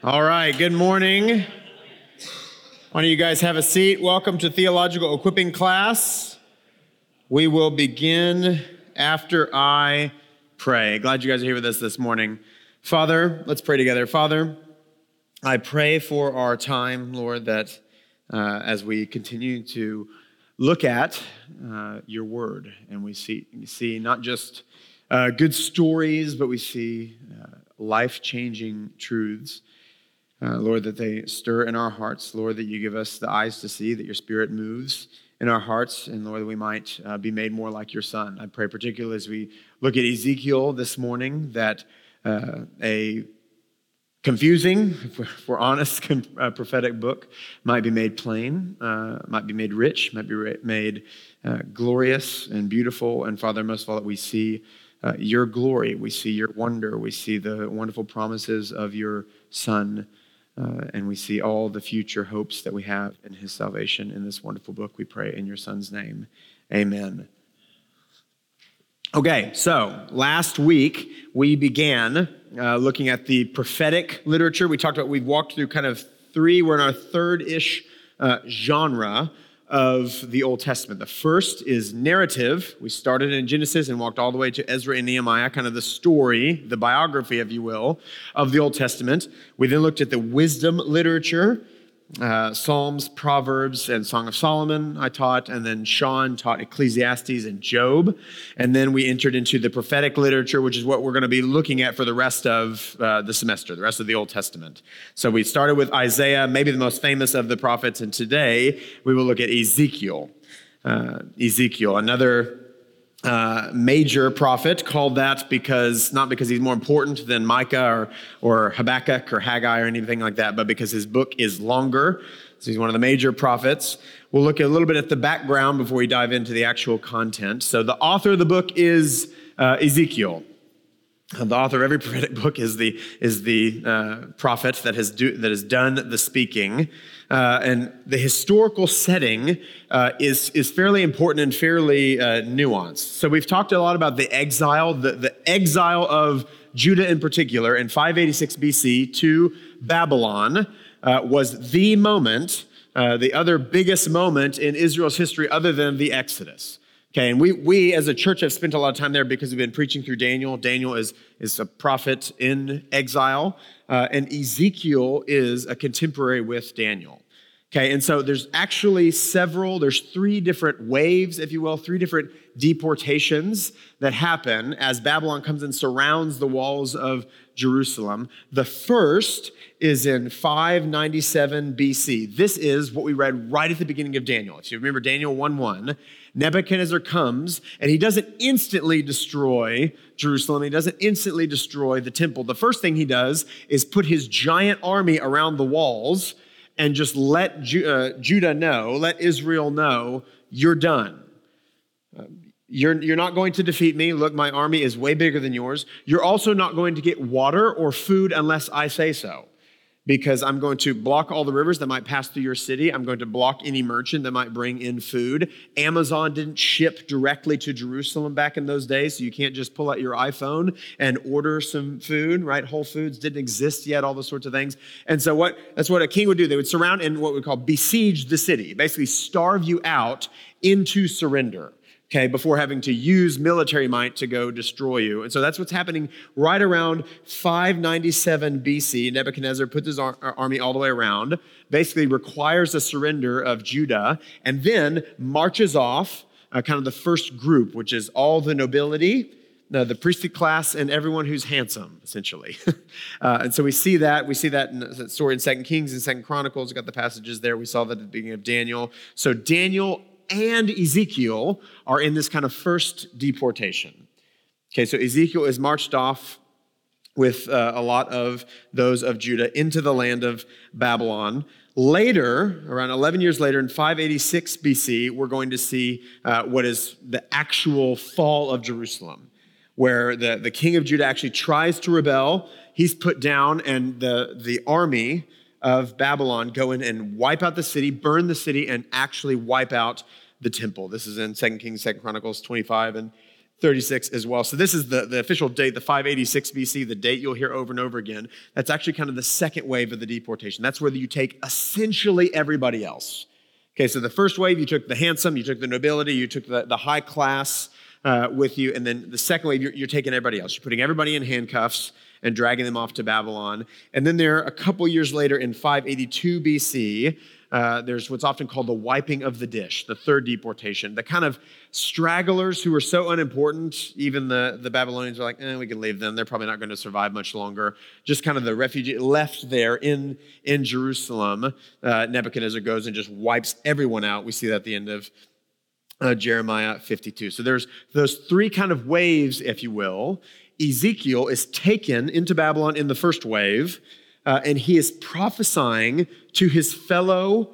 All right, good morning. Why don't you guys have a seat? Welcome to Theological Equipping class. We will begin after I pray. Glad you guys are here with us this morning. Father, let's pray together. Father, I pray for our time, Lord, that as we continue to look at your word and we see not just good stories, but we see life-changing truths. Lord, that they stir in our hearts. Lord, that you give us the eyes to see, that your Spirit moves in our hearts, and Lord, that we might be made more like your Son. I pray particularly as we look at Ezekiel this morning, that a confusing, if we're honest, prophetic book might be made plain, might be made rich, might be made glorious and beautiful, and Father, most of all, that we see your glory, we see your wonder, we see the wonderful promises of your Son, and we see all the future hopes that we have in his salvation in this wonderful book. We pray in your Son's name. Amen. Okay, so last week we began looking at the prophetic literature. We've walked through kind of we're in our third-ish genre of the Old Testament. The first is narrative. We started in Genesis and walked all the way to Ezra and Nehemiah, kind of the story, the biography, if you will, of the Old Testament. We then looked at the wisdom literature, Psalms, Proverbs, and Song of Solomon I taught, and then Sean taught Ecclesiastes and Job. And then we entered into the prophetic literature, which is what we're going to be looking at for the rest of the semester, the rest of the Old Testament. So we started with Isaiah, maybe the most famous of the prophets, and today we will look at Ezekiel. Ezekiel, another major prophet, called that not because he's more important than Micah or Habakkuk or Haggai or anything like that, but because his book is longer. So he's one of the major prophets. We'll look a little bit at the background before we dive into the actual content. So the author of the book is Ezekiel. The author of every prophetic book is the prophet that has done the speaking. And the historical setting is fairly important and fairly nuanced. So we've talked a lot about the exile, the exile of Judah in particular in 586 BC to Babylon was the moment, the other biggest moment in Israel's history other than the Exodus. Okay, and we as a church have spent a lot of time there because we've been preaching through Daniel. Daniel is a prophet in exile, and Ezekiel is a contemporary with Daniel. Okay, and so there's three different waves, if you will, three different deportations that happen as Babylon comes and surrounds the walls of Jerusalem. The first is in 597 BC. This is what we read right at the beginning of Daniel. If you remember Daniel 1:1, Nebuchadnezzar comes and he doesn't instantly destroy Jerusalem. He doesn't instantly destroy the temple. The first thing he does is put his giant army around the walls and just let Judah know, let Israel know, you're done. You're not going to defeat me. Look, my army is way bigger than yours. You're also not going to get water or food unless I say so, because I'm going to block all the rivers that might pass through your city. I'm going to block any merchant that might bring in food. Amazon didn't ship directly to Jerusalem back in those days, so you can't just pull out your iPhone and order some food, right? Whole Foods didn't exist yet, all those sorts of things. And so that's what a king would do. They would surround and what we call besiege the city, basically starve you out into surrender. Okay, before having to use military might to go destroy you. And so that's what's happening right around 597 BC. Nebuchadnezzar puts his army all the way around, basically requires the surrender of Judah, and then marches off kind of the first group, which is all the nobility, the priestly class, and everyone who's handsome, essentially. And so we see that in the story in 2 Kings and 2 Chronicles. We got the passages there. We saw that at the beginning of Daniel. So Daniel and Ezekiel are in this kind of first deportation. Okay, so Ezekiel is marched off with a lot of those of Judah into the land of Babylon. Later, around 11 years later, in 586 BC, we're going to see what is the actual fall of Jerusalem, where the king of Judah actually tries to rebel. He's put down, and the army of Babylon go in and wipe out the city, burn the city, and actually wipe out the temple. This is in 2 Kings, 2 Chronicles 25 and 36 as well. So this is the official date, the 586 BC, the date you'll hear over and over again. That's actually kind of the second wave of the deportation. That's where you take essentially everybody else. Okay, so the first wave, you took the handsome, you took the nobility, you took the high class with you, and then the second wave, you're taking everybody else. You're putting everybody in handcuffs and dragging them off to Babylon. And then there, a couple years later in 582 BC, there's what's often called the wiping of the dish, the third deportation. The kind of stragglers who were so unimportant, even the Babylonians are like, we can leave them. They're probably not going to survive much longer. Just kind of the refugee left there in Jerusalem. Nebuchadnezzar goes and just wipes everyone out. We see that at the end of Jeremiah 52. So there's those three kind of waves, if you will. Ezekiel is taken into Babylon in the first wave, and he is prophesying to his fellow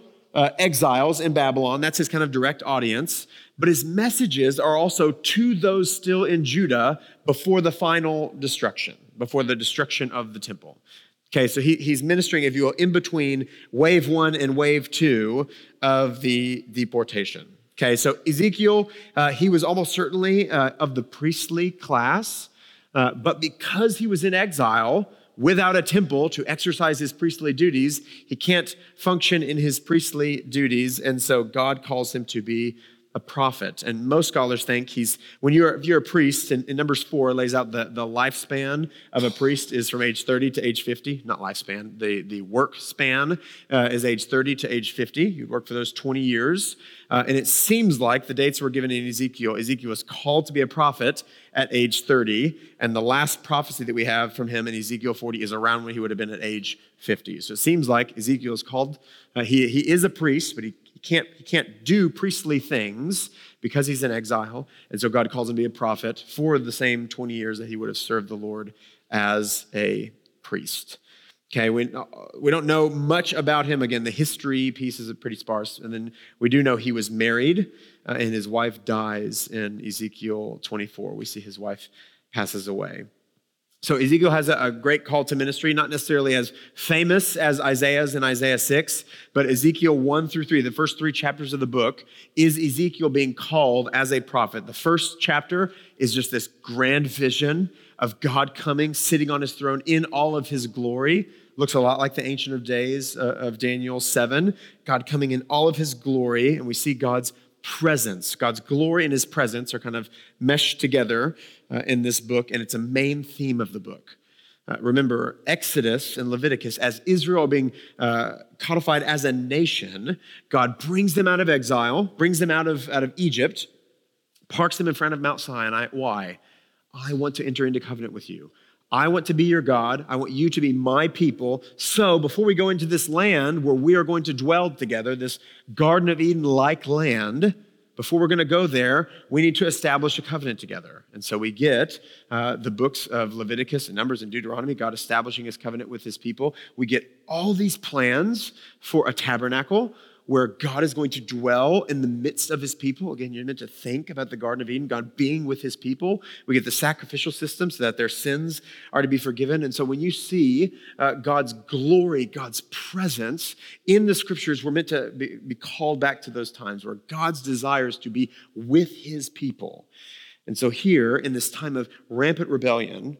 exiles in Babylon. That's his kind of direct audience. But his messages are also to those still in Judah before the final destruction, before the destruction of the temple. Okay, so he's ministering, if you will, in between wave 1 and wave 2 of the deportation. Okay, so Ezekiel, he was almost certainly of the priestly class, but because he was in exile without a temple to exercise his priestly duties, he can't function in his priestly duties, and so God calls him to be a prophet. And most scholars think if you're a priest, and Numbers 4 lays out the lifespan of a priest is from age 30 to age 50, not lifespan, the work span is age 30 to age 50. You work for those 20 years. And it seems like the dates were given in Ezekiel. Ezekiel was called to be a prophet at age 30, and the last prophecy that we have from him in Ezekiel 40 is around when he would have been at age 50. So it seems like Ezekiel is called, he is a priest, but he can't do priestly things because he's in exile. And so God calls him to be a prophet for the same 20 years that he would have served the Lord as a priest. Okay, we don't know much about him. Again, the history piece is pretty sparse. And then we do know he was married and his wife dies in Ezekiel 24. We see his wife passes away. So Ezekiel has a great call to ministry, not necessarily as famous as Isaiah's in Isaiah 6, but Ezekiel 1 through 3, the first 3 chapters of the book, is Ezekiel being called as a prophet. The first chapter is just this grand vision of God coming, sitting on his throne in all of his glory. Looks a lot like the Ancient of Days of Daniel 7. God coming in all of his glory, and we see God's presence. God's glory and his presence are kind of meshed together in this book, and it's a main theme of the book. Remember, Exodus and Leviticus, as Israel being codified as a nation, God brings them out of exile, brings them out of Egypt, parks them in front of Mount Sinai. Why? I want to enter into covenant with you. I want to be your God. I want you to be my people. So before we go into this land where we are going to dwell together, this Garden of Eden-like land, before we're going to go there, we need to establish a covenant together. And so we get the books of Leviticus and Numbers and Deuteronomy, God establishing his covenant with his people. We get all these plans for a tabernacle where God is going to dwell in the midst of his people. Again, you're meant to think about the Garden of Eden, God being with his people. We get the sacrificial system so that their sins are to be forgiven. And so when you see God's glory, God's presence in the scriptures, we're meant to be called back to those times where God's desires to be with his people. And so here, in this time of rampant rebellion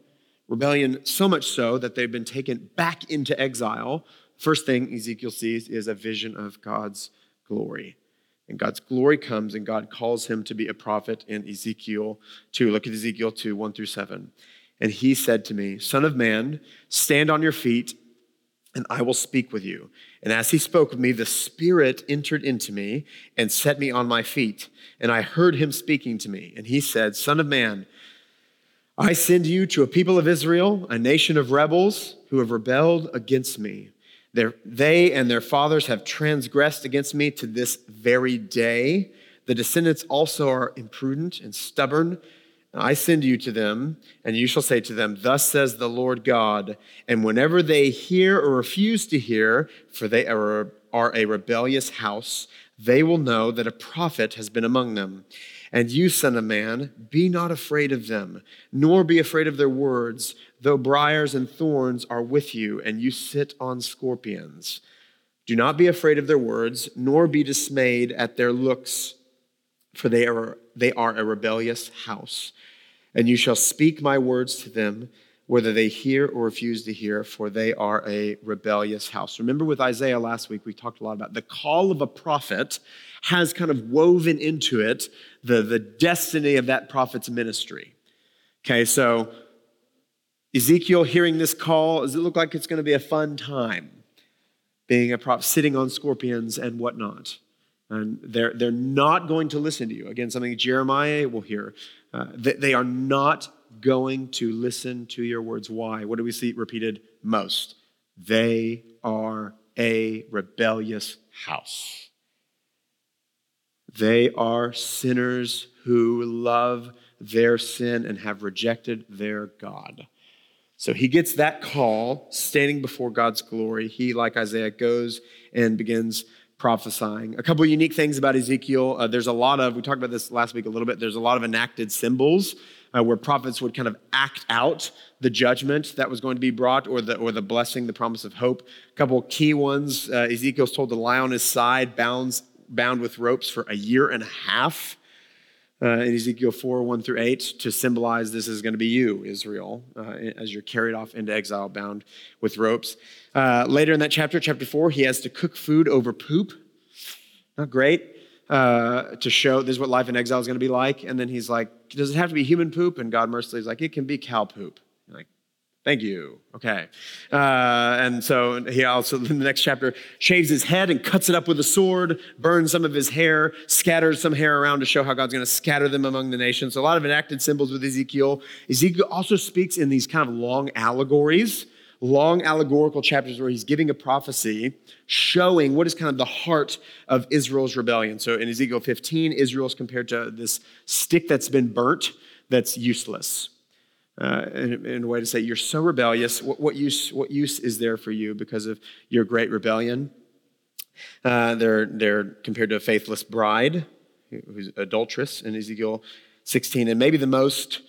so much so that they've been taken back into exile, first thing Ezekiel sees is a vision of God's glory. And God's glory comes and God calls him to be a prophet in Ezekiel 2. Look at Ezekiel 2, 1 through 7. And he said to me, Son of man, stand on your feet and I will speak with you. And as he spoke with me, the Spirit entered into me and set me on my feet. And I heard him speaking to me. And he said, Son of man, I send you to a people of Israel, a nation of rebels who have rebelled against me. They and their fathers have transgressed against me to this very day. The descendants also are imprudent and stubborn. I send you to them, and you shall say to them, Thus says the Lord God. And whenever they hear or refuse to hear, for they are a rebellious house, they will know that a prophet has been among them. And you, son of man, be not afraid of them, nor be afraid of their words, though briars and thorns are with you, and you sit on scorpions. Do not be afraid of their words, nor be dismayed at their looks, for they are a rebellious house. And you shall speak my words to them, whether they hear or refuse to hear, for they are a rebellious house. Remember with Isaiah last week, we talked a lot about the call of a prophet has kind of woven into it the destiny of that prophet's ministry. Okay, so Ezekiel hearing this call, does it look like it's going to be a fun time being a prophet, sitting on scorpions and whatnot? And they're not going to listen to you. Again, something Jeremiah will hear. They are not going to listen to your words. Why? What do we see repeated most? They are a rebellious house. They are sinners who love their sin and have rejected their God. So he gets that call, standing before God's glory. He, like Isaiah, goes and begins prophesying. A couple of unique things about Ezekiel. There's a lot of, we talked about this last week a little bit, there's a lot of enacted symbols where prophets would kind of act out the judgment that was going to be brought or the blessing, the promise of hope. A couple of key ones. Ezekiel's told to lie on his side, bound with ropes for a year and a half. In Ezekiel 4, 1 through 8, to symbolize this is going to be you, Israel, as you're carried off into exile, bound with ropes. Later in that chapter, chapter 4, he has to cook food over poop. Not great. To show this is what life in exile is going to be like. And then he's like, does it have to be human poop? And God mercifully is like, it can be cow poop. You're like, thank you. Okay. And so he also, in the next chapter, shaves his head and cuts it up with a sword, burns some of his hair, scatters some hair around to show how God's going to scatter them among the nations. So a lot of enacted symbols with Ezekiel. Ezekiel also speaks in these kind of long allegories, long allegorical chapters where he's giving a prophecy showing what is kind of the heart of Israel's rebellion. So in Ezekiel 15, Israel is compared to this stick that's been burnt that's useless. In a way to say, you're so rebellious, what use is there for you because of your great rebellion? They're compared to a faithless bride who's adulterous in Ezekiel 16. And maybe the most,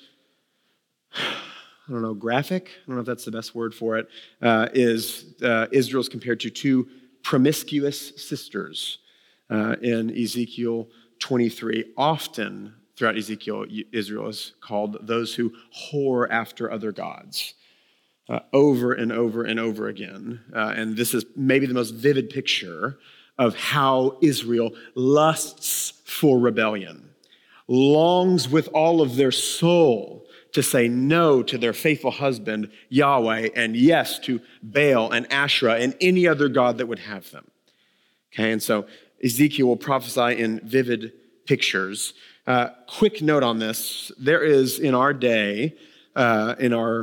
graphic, I don't know if that's the best word for it, is Israel's compared to two promiscuous sisters in Ezekiel 23. Often throughout Ezekiel, Israel is called those who whore after other gods over and over and over again. And this is maybe the most vivid picture of how Israel lusts for rebellion, longs with all of their soul to say no to their faithful husband, Yahweh, and yes to Baal and Asherah and any other god that would have them. Okay, and so Ezekiel will prophesy in vivid pictures. Quick note on this. There is in our day, in our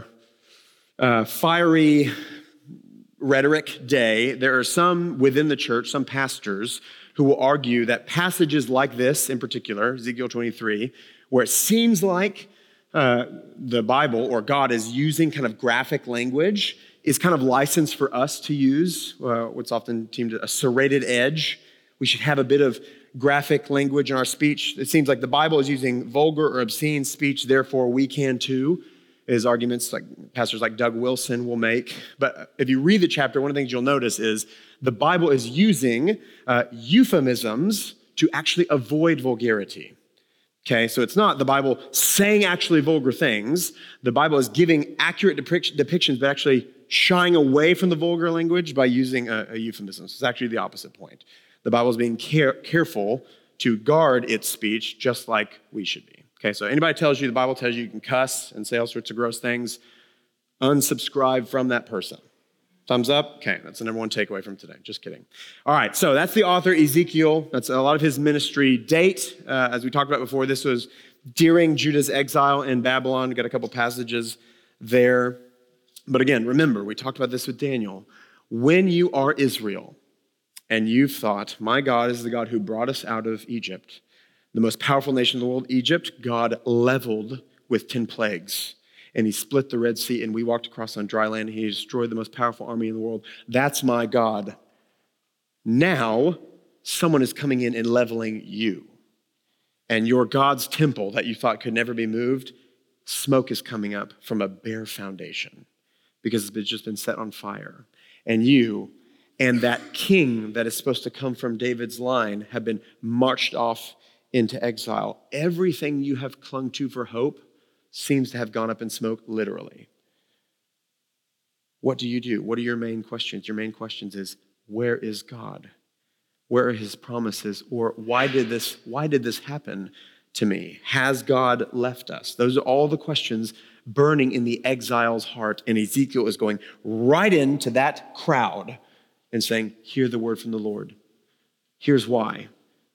fiery rhetoric day, there are some within the church, some pastors, who will argue that passages like this, in particular, Ezekiel 23, where it seems like the Bible or God is using kind of graphic language, is kind of licensed for us to use what's often deemed a serrated edge. We should have a bit of graphic language in our speech. It seems like the Bible is using vulgar or obscene speech, therefore we can too, is arguments like pastors like Doug Wilson will make. But if you read the chapter, one of the things you'll notice is the Bible is using euphemisms to actually avoid vulgarity. Okay, so it's not the Bible saying actually vulgar things. The Bible is giving accurate depictions, but actually shying away from the vulgar language by using a euphemism. So it's actually the opposite point. The Bible is being careful to guard its speech just like we should be. Okay, so anybody tells you, the Bible tells you can cuss and say all sorts of gross things, unsubscribe from that person. Thumbs up? Okay, that's the number one takeaway from today. Just kidding. All right, so that's the author, Ezekiel. That's a lot of his ministry date. As we talked about before, this was during Judah's exile in Babylon. We've got a couple passages there. But again, remember, we talked about this with Daniel. When you are Israel and you've thought, my God is the God who brought us out of Egypt, the most powerful nation in the world, Egypt, God leveled with 10 plagues. And he split the Red Sea, and we walked across on dry land. He destroyed the most powerful army in the world. That's my God. Now, someone is coming in and leveling you. And your God's temple that you thought could never be moved, smoke is coming up from a bare foundation because it's just been set on fire. And you and that king that is supposed to come from David's line have been marched off into exile. Everything you have clung to for hope seems to have gone up in smoke, literally. What do you do? What are your main questions? Your main questions is, where is God? Where are his promises? Or why did this happen to me? Has God left us? Those are all the questions burning in the exile's heart. And Ezekiel is going right into that crowd and saying, hear the word from the Lord. Here's why.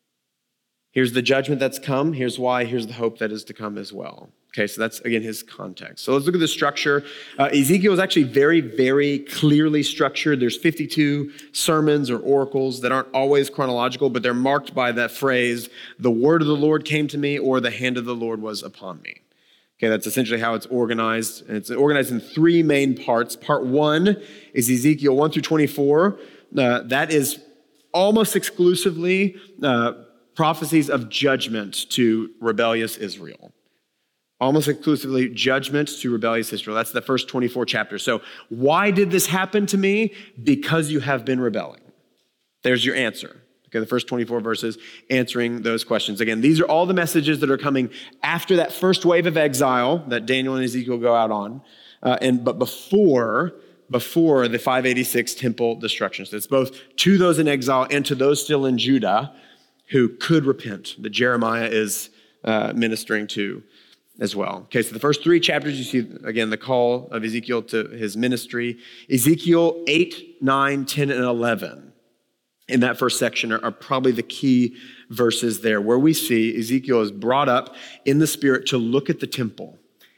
Here's the judgment that's come. Here's why. Here's the hope that is to come as well. Okay, so that's, again, his context. So let's look at the structure. Ezekiel is actually very, very clearly structured. There's 52 sermons or oracles that aren't always chronological, but they're marked by that phrase, the word of the Lord came to me, or the hand of the Lord was upon me. Okay, that's essentially how it's organized. And it's organized in three main parts. Part 1 is Ezekiel 1 through 24. That is almost exclusively prophecies of judgment to rebellious Israel. Almost exclusively judgment to rebellious Israel. That's the first 24 chapters. So why did this happen to me? Because you have been rebelling. There's your answer. Okay, the first 24 verses answering those questions. Again, these are all the messages that are coming after that first wave of exile that Daniel and Ezekiel go out on, but before the 586 temple destruction. So it's both to those in exile and to those still in Judah who could repent, that Jeremiah is ministering to as well. Okay, so the first 3 chapters, you see, again, the call of Ezekiel to his ministry. Ezekiel 8, 9, 10, and 11 in that first section are probably the key verses there, where we see Ezekiel is brought up in the Spirit to look at the temple.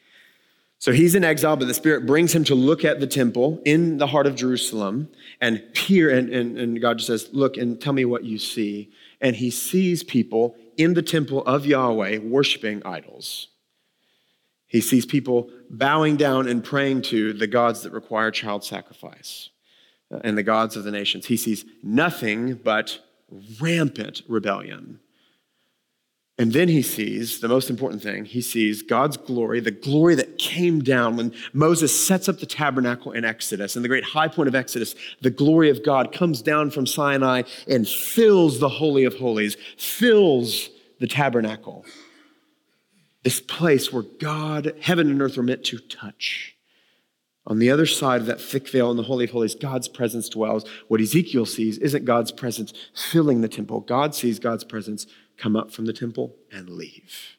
So he's in exile, but the Spirit brings him to look at the temple in the heart of Jerusalem and peer, and God just says, look and tell me what you see. And he sees people in the temple of Yahweh worshiping idols. He sees people bowing down and praying to the gods that require child sacrifice and the gods of the nations. He sees nothing but rampant rebellion. And then he sees, the most important thing, he sees God's glory, the glory that came down when Moses sets up the tabernacle in Exodus. And the great high point of Exodus, the glory of God comes down from Sinai and fills the Holy of Holies, fills the tabernacle. This place where God, heaven and earth were meant to touch. On the other side of that thick veil in the Holy of Holies, God's presence dwells. What Ezekiel sees isn't God's presence filling the temple. God sees God's presence come up from the temple and leave.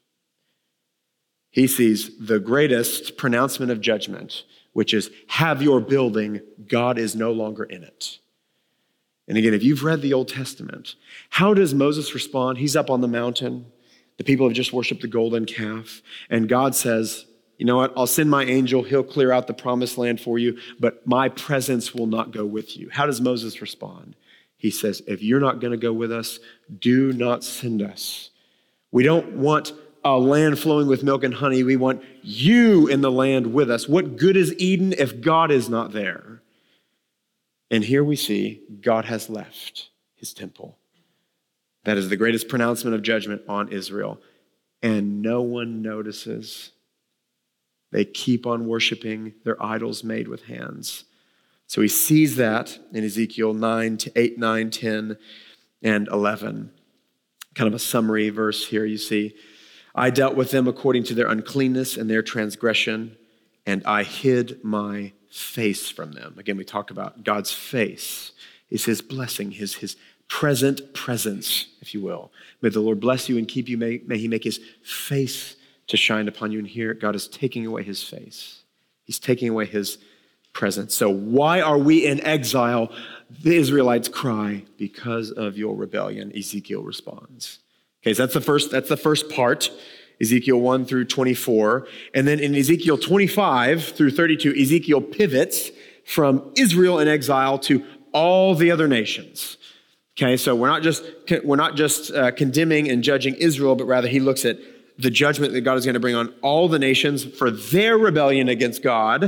He sees the greatest pronouncement of judgment, which is, have your building, God is no longer in it. And again, if you've read the Old Testament, how does Moses respond? He's up on the mountain. The people have just worshiped the golden calf. And God says, you know what? I'll send my angel. He'll clear out the promised land for you, but my presence will not go with you. How does Moses respond? He says, if you're not going to go with us, do not send us. We don't want a land flowing with milk and honey. We want you in the land with us. What good is Eden if God is not there? And here we see God has left his temple. That is the greatest pronouncement of judgment on Israel. And no one notices. They keep on worshiping their idols made with hands. So he sees that in Ezekiel 8, 9, 10, and 11. Kind of a summary verse here you see. I dealt with them according to their uncleanness and their transgression, and I hid my face from them. Again, we talk about God's face is his blessing, his present presence, if you will. May the Lord bless you and keep you. May he make his face to shine upon you. And here, God is taking away his face. He's taking away his presence. So why are we in exile? The Israelites cry, because of your rebellion. Ezekiel responds. Okay, so that's the first part, Ezekiel 1 through 24. And then in Ezekiel 25 through 32, Ezekiel pivots from Israel in exile to all the other nations. Okay, so we're not just condemning and judging Israel, but rather he looks at the judgment that God is going to bring on all the nations for their rebellion against God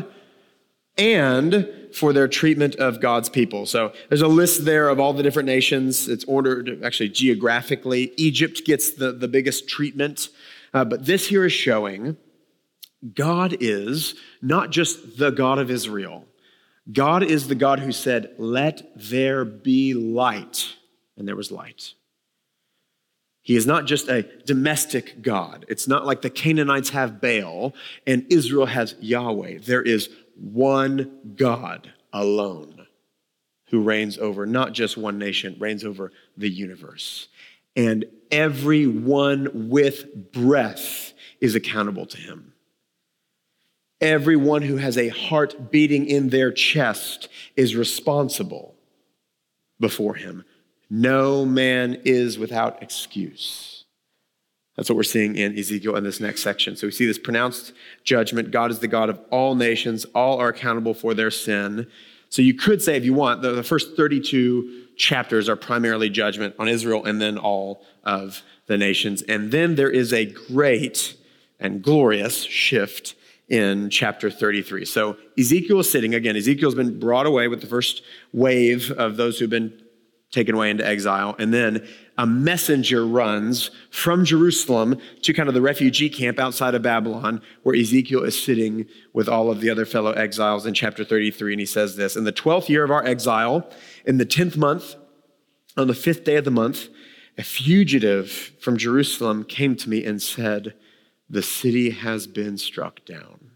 and for their treatment of God's people. So there's a list there of all the different nations. It's ordered actually geographically. Egypt gets the biggest treatment. But this here is showing God is not just the God of Israel. God is the God who said, let there be light. And there was light. He is not just a domestic God. It's not like the Canaanites have Baal and Israel has Yahweh. There is one God alone who reigns over not just one nation, reigns over the universe. And everyone with breath is accountable to him. Everyone who has a heart beating in their chest is responsible before him. No man is without excuse. That's what we're seeing in Ezekiel in this next section. So we see this pronounced judgment. God is the God of all nations. All are accountable for their sin. So you could say, if you want, the first 32 chapters are primarily judgment on Israel and then all of the nations. And then there is a great and glorious shift in chapter 33. So Ezekiel is sitting, again, Ezekiel's been brought away with the first wave of those who've been taken away into exile. And then a messenger runs from Jerusalem to kind of the refugee camp outside of Babylon, where Ezekiel is sitting with all of the other fellow exiles in chapter 33. And he says this: in the 12th year of our exile, in the 10th month, on the 5th day of the month, a fugitive from Jerusalem came to me and said, the city has been struck down.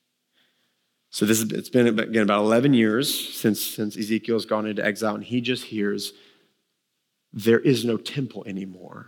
So it's been, again, about 11 years since Ezekiel's gone into exile, and he just hears, there is no temple anymore.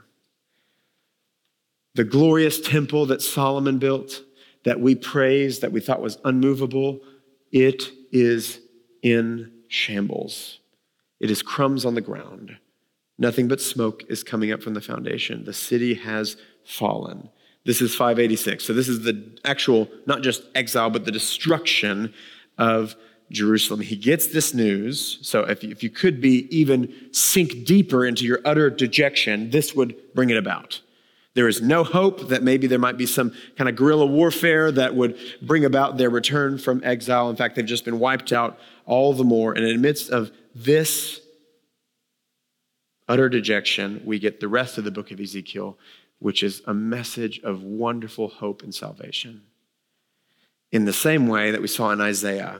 The glorious temple that Solomon built, that we praised, that we thought was unmovable, it is in shambles. It is crumbs on the ground. Nothing but smoke is coming up from the foundation. The city has fallen. This is 586. So this is the actual, not just exile, but the destruction of Jerusalem. He gets this news. So if you could be even sink deeper into your utter dejection, this would bring it about. There is no hope that maybe there might be some kind of guerrilla warfare that would bring about their return from exile. In fact, they've just been wiped out all the more. And in the midst of this utter dejection, we get the rest of the book of Ezekiel, which is a message of wonderful hope and salvation. In the same way that we saw in Isaiah,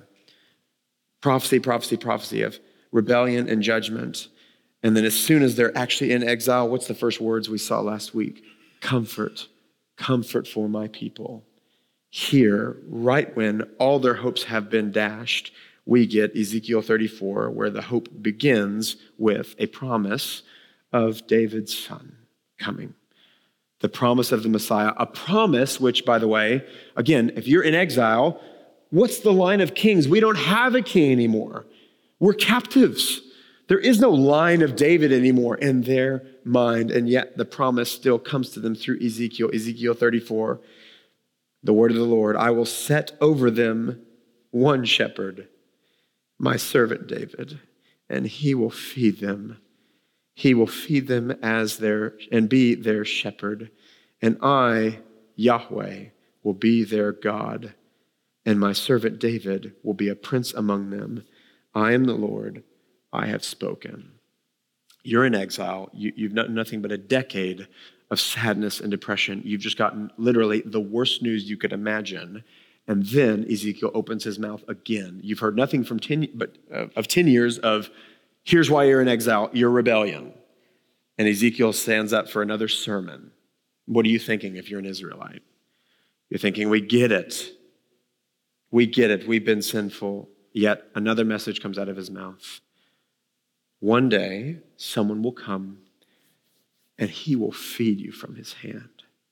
prophecy of rebellion and judgment. And then as soon as they're actually in exile, what's the first words we saw last week? Comfort for my people. Here, right when all their hopes have been dashed, we get Ezekiel 34, where the hope begins with a promise of David's son coming. The promise of the Messiah, a promise which, by the way, again, if you're in exile, what's the line of kings? We don't have a king anymore. We're captives. There is no line of David anymore in their mind, and yet the promise still comes to them through Ezekiel. Ezekiel 34, the word of the Lord, I will set over them one shepherd, my servant David, and he will feed them. He will feed them and be their shepherd. And I, Yahweh, will be their God. And my servant David will be a prince among them. I am the Lord. I have spoken. You're in exile. You've done nothing but a decade of sadness and depression. You've just gotten literally the worst news you could imagine. And then Ezekiel opens his mouth again. You've heard nothing from 10 years of, here's why you're in exile, your rebellion. And Ezekiel stands up for another sermon. What are you thinking if you're an Israelite? You're thinking, we get it. We get it. We've been sinful. Yet another message comes out of his mouth. One day, someone will come and he will feed you from his hand.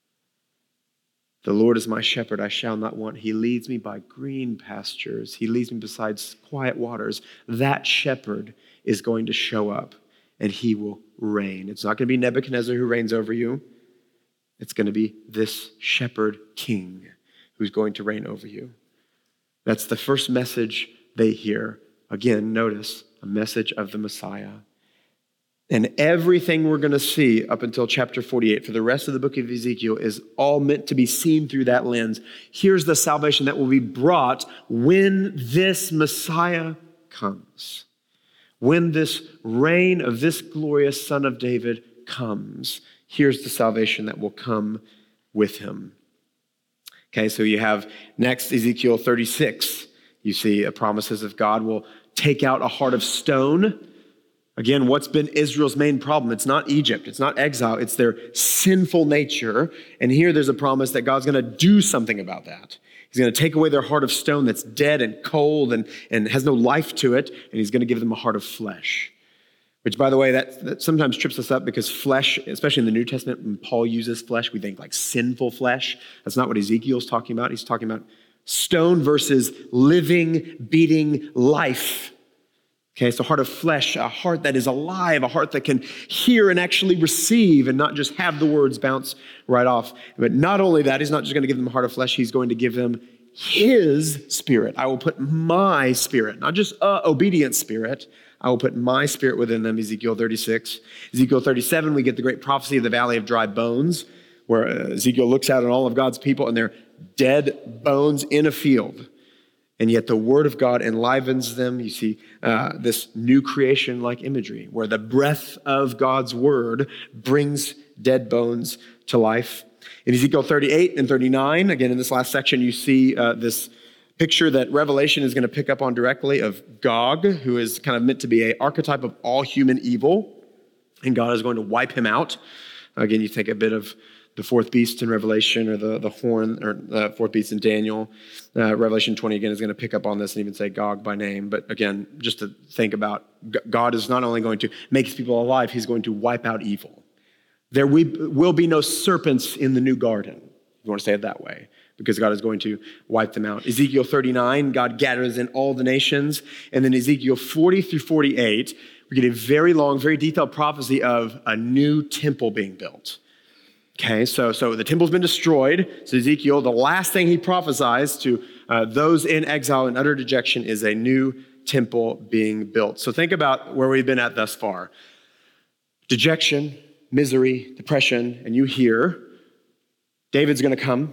The Lord is my shepherd, I shall not want. He leads me by green pastures. He leads me beside quiet waters. That shepherd is going to show up and he will reign. It's not going to be Nebuchadnezzar who reigns over you. It's going to be this shepherd king who's going to reign over you. That's the first message they hear. Again, notice, a message of the Messiah. And everything we're going to see up until chapter 48 for the rest of the book of Ezekiel is all meant to be seen through that lens. Here's the salvation that will be brought when this Messiah comes. When this reign of this glorious Son of David comes, here's the salvation that will come with him. Okay, so you have next Ezekiel 36. You see promises of God will take out a heart of stone. Again, what's been Israel's main problem? It's not Egypt, it's not exile, it's their sinful nature. And here there's a promise that God's going to do something about that. He's going to take away their heart of stone that's dead and cold and has no life to it, and he's going to give them a heart of flesh. Which, by the way, that sometimes trips us up because flesh, especially in the New Testament, when Paul uses flesh, we think like sinful flesh. That's not what Ezekiel's talking about. He's talking about stone versus living, beating life. Okay, so heart of flesh, a heart that is alive, a heart that can hear and actually receive and not just have the words bounce right off. But not only that, he's not just going to give them a heart of flesh, he's going to give them his spirit. I will put my spirit, not just obedient spirit. I will put my spirit within them, Ezekiel 36. Ezekiel 37, we get the great prophecy of the valley of dry bones, where Ezekiel looks out on all of God's people and they're dead bones in a field. And yet the word of God enlivens them. You see this new creation-like imagery where the breath of God's word brings dead bones to life. In Ezekiel 38 and 39, again in this last section, you see this picture that Revelation is going to pick up on directly of Gog, who is kind of meant to be an archetype of all human evil. And God is going to wipe him out. Again, you think a bit of the fourth beast in Revelation, or the horn, or the fourth beast in Daniel. Revelation 20, again, is going to pick up on this and even say Gog by name. But again, just to think about, God is not only going to make his people alive, he's going to wipe out evil. There will be no serpents in the new garden, if you want to say it that way, because God is going to wipe them out. Ezekiel 39, God gathers in all the nations. And then Ezekiel 40 through 48, we get a very long, very detailed prophecy of a new temple being built. Okay, so the temple's been destroyed. So Ezekiel, the last thing he prophesies to those in exile and utter dejection is a new temple being built. So think about where we've been at thus far. Dejection, misery, depression, and you hear David's going to come.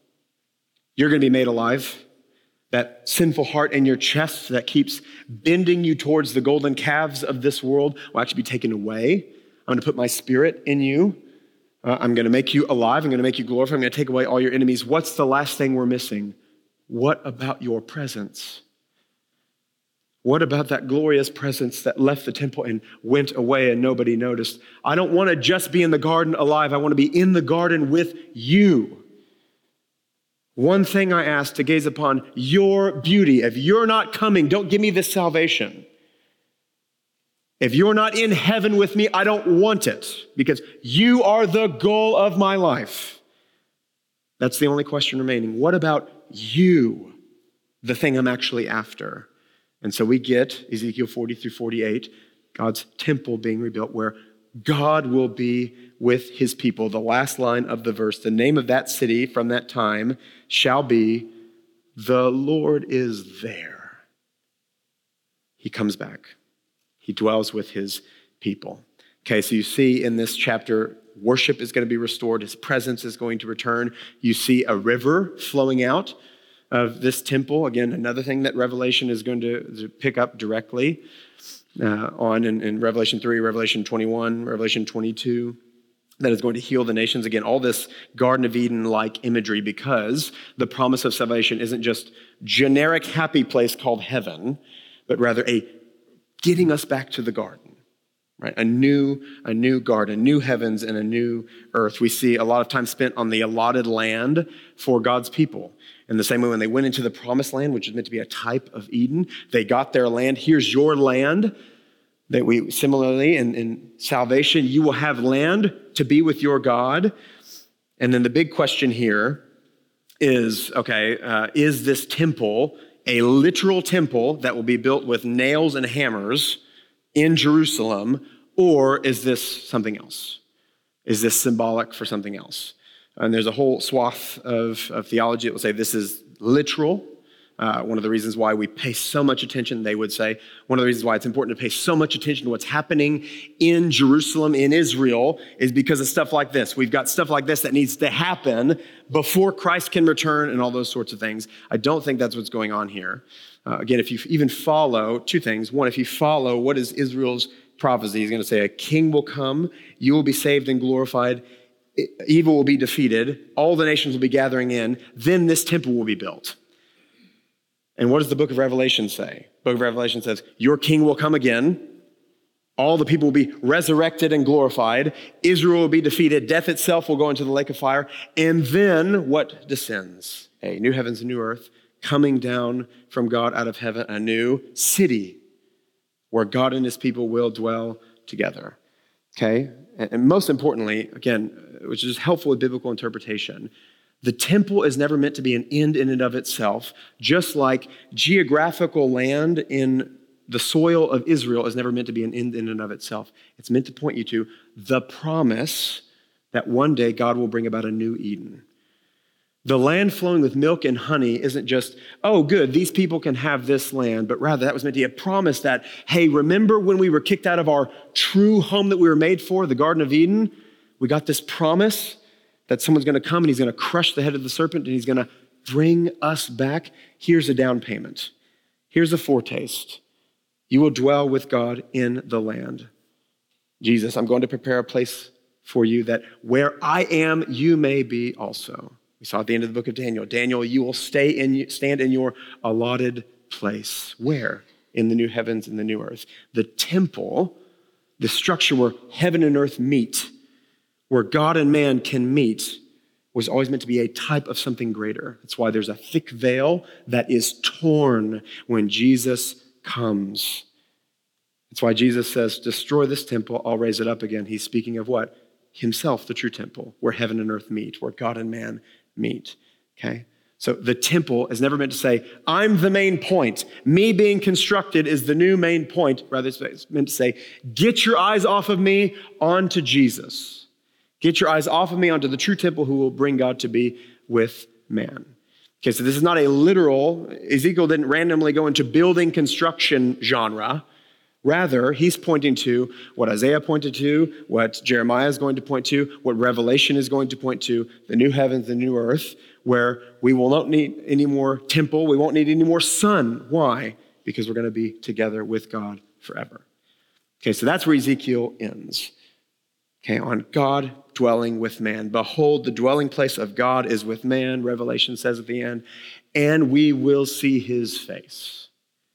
You're going to be made alive. That sinful heart in your chest that keeps bending you towards the golden calves of this world will actually be taken away. I'm going to put my spirit in you. I'm going to make you alive. I'm going to make you glorified. I'm going to take away all your enemies. What's the last thing we're missing? What about your presence? What about that glorious presence that left the temple and went away and nobody noticed? I don't want to just be in the garden alive. I want to be in the garden with you. One thing I ask, to gaze upon your beauty. If you're not coming, don't give me this salvation. If you're not in heaven with me, I don't want it, because you are the goal of my life. That's the only question remaining. What about you, the thing I'm actually after? And so we get Ezekiel 40 through 48, God's temple being rebuilt, where God will be with his people. The last line of the verse, the name of that city from that time shall be, the Lord is there. He comes back. He dwells with his people. Okay, so you see in this chapter, worship is going to be restored. His presence is going to return. You see a river flowing out of this temple. Again, another thing that Revelation is going to pick up directly on in Revelation 3, Revelation 21, Revelation 22, that is going to heal the nations. Again, all this Garden of Eden-like imagery, because the promise of salvation isn't just generic happy place called heaven, but rather a getting us back to the garden, right? A new garden, new heavens and a new earth. We see a lot of time spent on the allotted land for God's people. In the same way, when they went into the promised land, which is meant to be a type of Eden, they got their land. Here's your land. That we similarly in salvation, you will have land to be with your God. And then the big question here is, is this temple a literal temple that will be built with nails and hammers in Jerusalem, or is this something else? Is this symbolic for something else? And there's a whole swath of theology that will say this is literal. One of the reasons why we pay so much attention, they would say, one of the reasons why it's important to pay so much attention to what's happening in Jerusalem, in Israel, is because of stuff like this. We've got stuff like this that needs to happen before Christ can return and all those sorts of things. I don't think that's what's going on here. Again, if you even follow two things. One, if you follow what is Israel's prophecy, he's going to say a king will come, you will be saved and glorified, evil will be defeated, all the nations will be gathering in, then this temple will be built. And what does the book of Revelation say? The book of Revelation says, your king will come again. All the people will be resurrected and glorified. Israel will be defeated. Death itself will go into the lake of fire. And then what descends? A new heavens and new earth coming down from God out of heaven, a new city where God and his people will dwell together. Okay? And most importantly, again, which is helpful with biblical interpretation, the temple is never meant to be an end in and of itself, just like geographical land in the soil of Israel is never meant to be an end in and of itself. It's meant to point you to the promise that one day God will bring about a new Eden. The land flowing with milk and honey isn't just, oh, good, these people can have this land, but rather that was meant to be a promise that, hey, remember when we were kicked out of our true home that we were made for, the Garden of Eden? We got this promise that someone's going to come and he's going to crush the head of the serpent and he's going to bring us back. Here's a down payment. Here's a foretaste. You will dwell with God in the land. Jesus, I'm going to prepare a place for you that where I am, you may be also. We saw at the end of the book of Daniel. Daniel, you will stand in your allotted place. Where? In the new heavens and the new earth. The temple, the structure where heaven and earth meet, where God and man can meet, was always meant to be a type of something greater. That's why there's a thick veil that is torn when Jesus comes. That's why Jesus says, destroy this temple, I'll raise it up again. He's speaking of what? Himself, the true temple, where heaven and earth meet, where God and man meet, okay? So the temple is never meant to say, I'm the main point. Me being constructed is the new main point. Rather, it's meant to say, get your eyes off of me onto Jesus. Get your eyes off of me onto the true temple who will bring God to be with man. Okay, so this is not a literal, Ezekiel didn't randomly go into building construction genre. Rather, he's pointing to what Isaiah pointed to, what Jeremiah is going to point to, what Revelation is going to point to, the new heavens, the new earth, where we will not need any more temple, we won't need any more sun. Why? Because we're going to be together with God forever. Okay, so that's where Ezekiel ends. Okay, on God dwelling with man. Behold, the dwelling place of God is with man, Revelation says at the end, and we will see his face.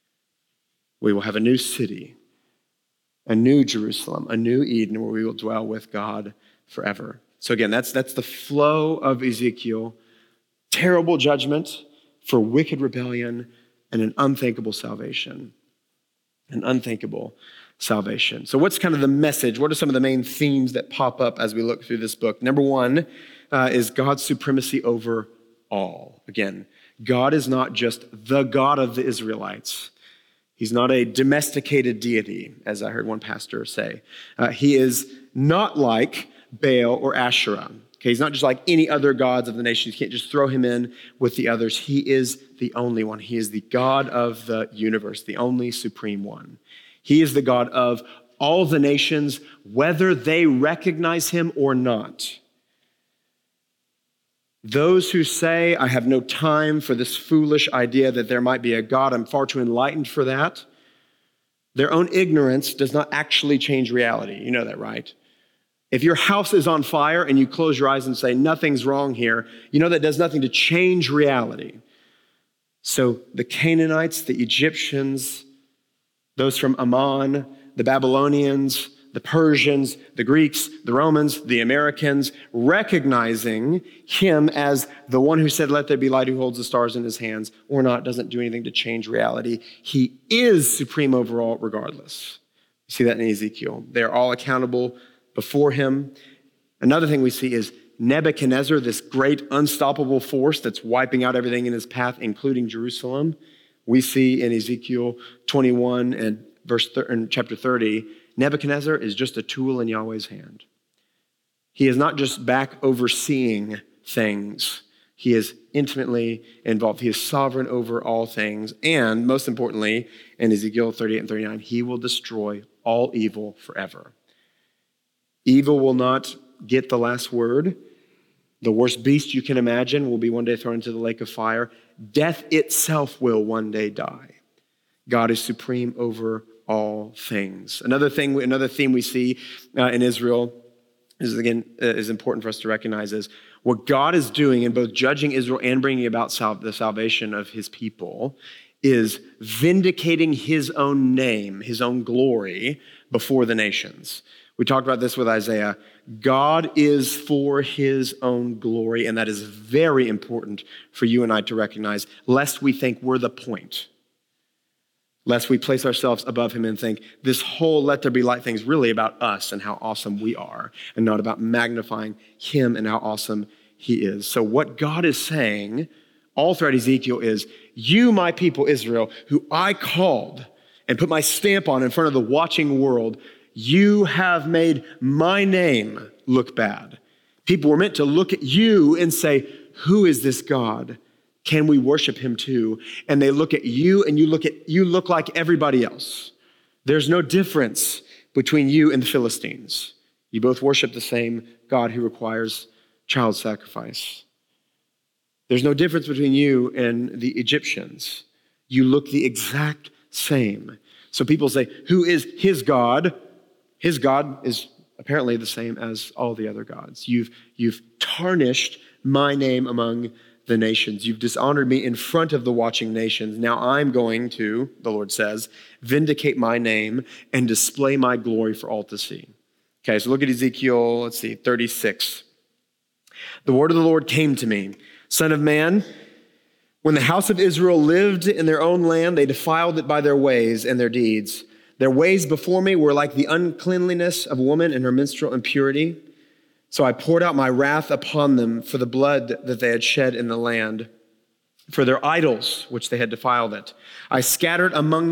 We will have a new city, a new Jerusalem, a new Eden where we will dwell with God forever. So again, that's the flow of Ezekiel. Terrible judgment for wicked rebellion and an unthinkable salvation. An unthinkable salvation. So what's kind of the message? What are some of the main themes that pop up as we look through this book? Number one is God's supremacy over all. Again, God is not just the God of the Israelites. He's not a domesticated deity, as I heard one pastor say. He is not like Baal or Asherah. Okay, he's not just like any other gods of the nation. You can't just throw him in with the others. He is the only one. He is the God of the universe, the only supreme one. He is the God of all the nations, whether they recognize him or not. Those who say, I have no time for this foolish idea that there might be a God, I'm far too enlightened for that. Their own ignorance does not actually change reality. You know that, right? If your house is on fire and you close your eyes and say, nothing's wrong here, you know that does nothing to change reality. So the Canaanites, the Egyptians, those from Ammon, the Babylonians, the Persians, the Greeks, the Romans, the Americans, recognizing him as the one who said, let there be light, who holds the stars in his hands, or not, doesn't do anything to change reality. He is supreme over all regardless. You see that in Ezekiel. They're all accountable before him. Another thing we see is Nebuchadnezzar, this great unstoppable force that's wiping out everything in his path, including Jerusalem. We see in Ezekiel 21 and chapter 30, Nebuchadnezzar is just a tool in Yahweh's hand. He is not just back overseeing things. He is intimately involved. He is sovereign over all things. And most importantly, in Ezekiel 38 and 39, he will destroy all evil forever. Evil will not get the last word. The worst beast you can imagine will be one day thrown into the lake of fire. Death itself will one day die. God is supreme over all things. Another theme we see in Israel is important for us to recognize is what God is doing in both judging Israel and bringing about the salvation of his people is vindicating his own name, his own glory before the nations. We talked about this with Isaiah. God is for his own glory, and that is very important for you and I to recognize, lest we think we're the point. Lest we place ourselves above him and think this whole let there be light thing is really about us and how awesome we are, and not about magnifying him and how awesome he is. So what God is saying all throughout Ezekiel is, you, my people Israel, who I called and put my stamp on in front of the watching world, you have made my name look bad. People were meant to look at you and say, who is this God? Can we worship him too? And they look at you and you look like everybody else. There's no difference between you and the Philistines. You both worship the same God who requires child sacrifice. There's no difference between you and the Egyptians. You look the exact same. So people say, who is his God? His God is apparently the same as all the other gods. You've tarnished my name among the nations. You've dishonored me in front of the watching nations. Now I'm going to, the Lord says, vindicate my name and display my glory for all to see. Okay, so look at Ezekiel, 36. The word of the Lord came to me, Son of man, when the house of Israel lived in their own land, they defiled it by their ways and their deeds. Their ways before me were like the uncleanliness of a woman in her menstrual impurity. So I poured out my wrath upon them for the blood that they had shed in the land, for their idols which they had defiled it. I scattered them among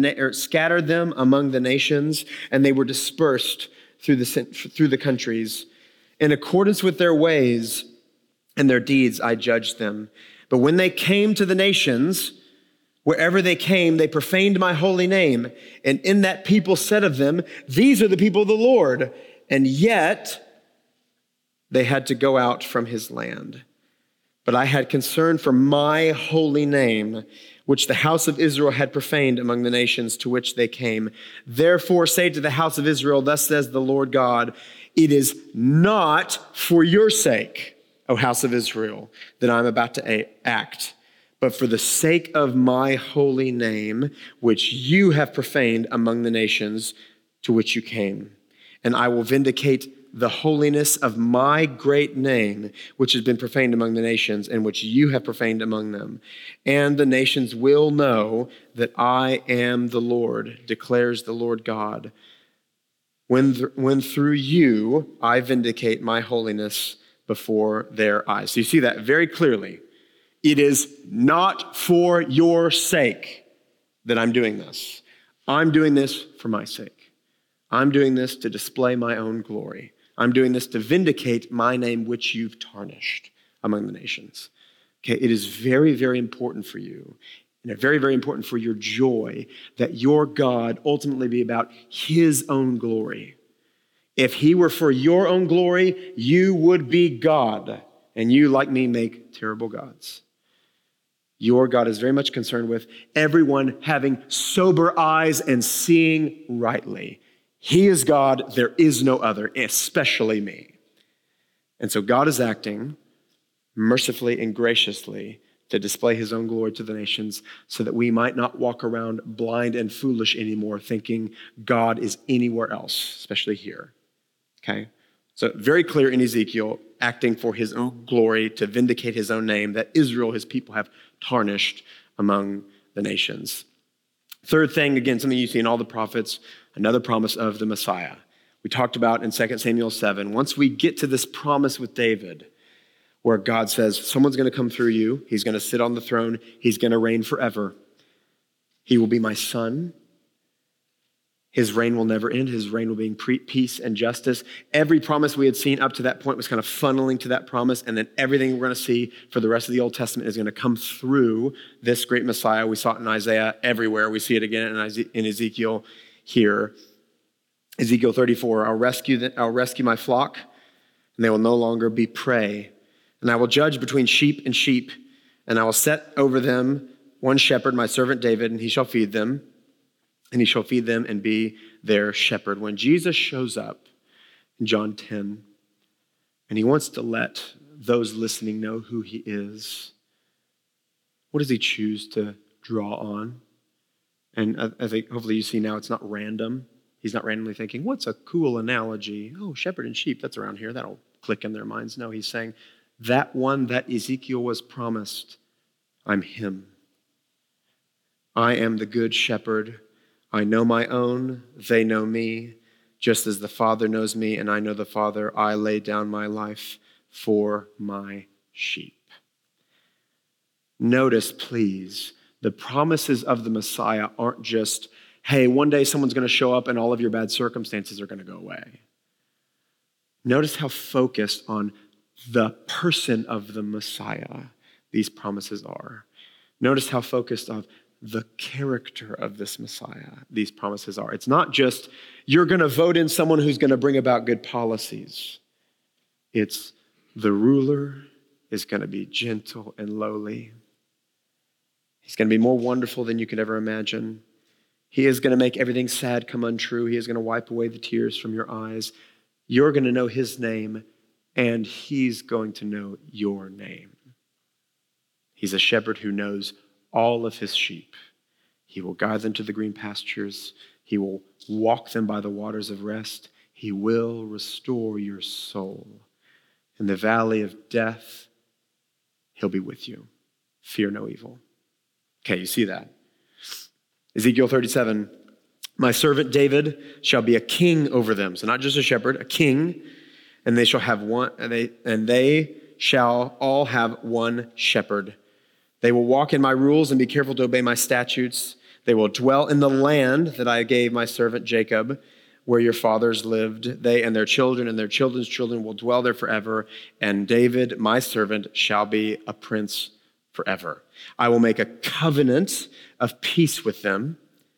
the nations, and they were dispersed through the countries. In accordance with their ways and their deeds, I judged them. But when they came to the nations, wherever they came, they profaned my holy name. And in that people said of them, these are the people of the Lord. And yet they had to go out from his land. But I had concern for my holy name, which the house of Israel had profaned among the nations to which they came. Therefore say to the house of Israel, thus says the Lord God, it is not for your sake, O house of Israel, that I'm about to act, but for the sake of my holy name, which you have profaned among the nations to which you came. And I will vindicate the holiness of my great name, which has been profaned among the nations and which you have profaned among them. And the nations will know that I am the Lord, declares the Lord God, when through you I vindicate my holiness before their eyes. So you see that very clearly. It is not for your sake that I'm doing this. I'm doing this for my sake. I'm doing this to display my own glory. I'm doing this to vindicate my name, which you've tarnished among the nations. Okay, it is very, very important for you, and very, very important for your joy that your God ultimately be about his own glory. If he were for your own glory, you would be God, and you, like me, make terrible gods. Your God is very much concerned with everyone having sober eyes and seeing rightly. He is God, there is no other, especially me. And so God is acting mercifully and graciously to display his own glory to the nations so that we might not walk around blind and foolish anymore thinking God is anywhere else, especially here. Okay? So very clear in Ezekiel, acting for his own glory to vindicate his own name that Israel, his people, have tarnished among the nations. Third thing, again, something you see in all the prophets, another promise of the Messiah. We talked about in 2 Samuel 7. Once we get to this promise with David, where God says, someone's going to come through you. He's going to sit on the throne. He's going to reign forever. He will be my son. His reign will never end. His reign will be in peace and justice. Every promise we had seen up to that point was kind of funneling to that promise. And then everything we're going to see for the rest of the Old Testament is going to come through this great Messiah. We saw it in Isaiah everywhere. We see it again in Ezekiel here. Ezekiel 34, I'll rescue my flock, and they will no longer be prey. And I will judge between sheep and sheep, and I will set over them one shepherd, my servant David, and he shall feed them. And he shall feed them and be their shepherd. When Jesus shows up in John 10, and he wants to let those listening know who he is, what does he choose to draw on? And I think hopefully you see now it's not random. He's not randomly thinking, what's a cool analogy? Oh, shepherd and sheep, that's around here. That'll click in their minds. No, he's saying, that one that Ezekiel was promised, I'm him. I am the good shepherd. I know my own, they know me. Just as the Father knows me and I know the Father, I lay down my life for my sheep. Notice, please, the promises of the Messiah aren't just, hey, one day someone's going to show up and all of your bad circumstances are going to go away. Notice how focused on the person of the Messiah these promises are. Notice how focused on the character of this Messiah these promises are. It's not just, you're going to vote in someone who's going to bring about good policies. It's the ruler is going to be gentle and lowly. He's going to be more wonderful than you could ever imagine. He is going to make everything sad come untrue. He is going to wipe away the tears from your eyes. You're going to know his name, and he's going to know your name. He's a shepherd who knows all of his sheep. He will guide them to the green pastures. He will walk them by the waters of rest. He will restore your soul. In the valley of death, he'll be with you. Fear no evil. Okay, you see that. Ezekiel 37, my servant David shall be a king over them. So not just a shepherd, a king, and they shall have one, and they shall all have one shepherd. They will walk in my rules and be careful to obey my statutes. They will dwell in the land that I gave my servant Jacob, where your fathers lived. They and their children's children will dwell there forever. And David, my servant, shall be a prince forever. I will make a covenant of peace with them,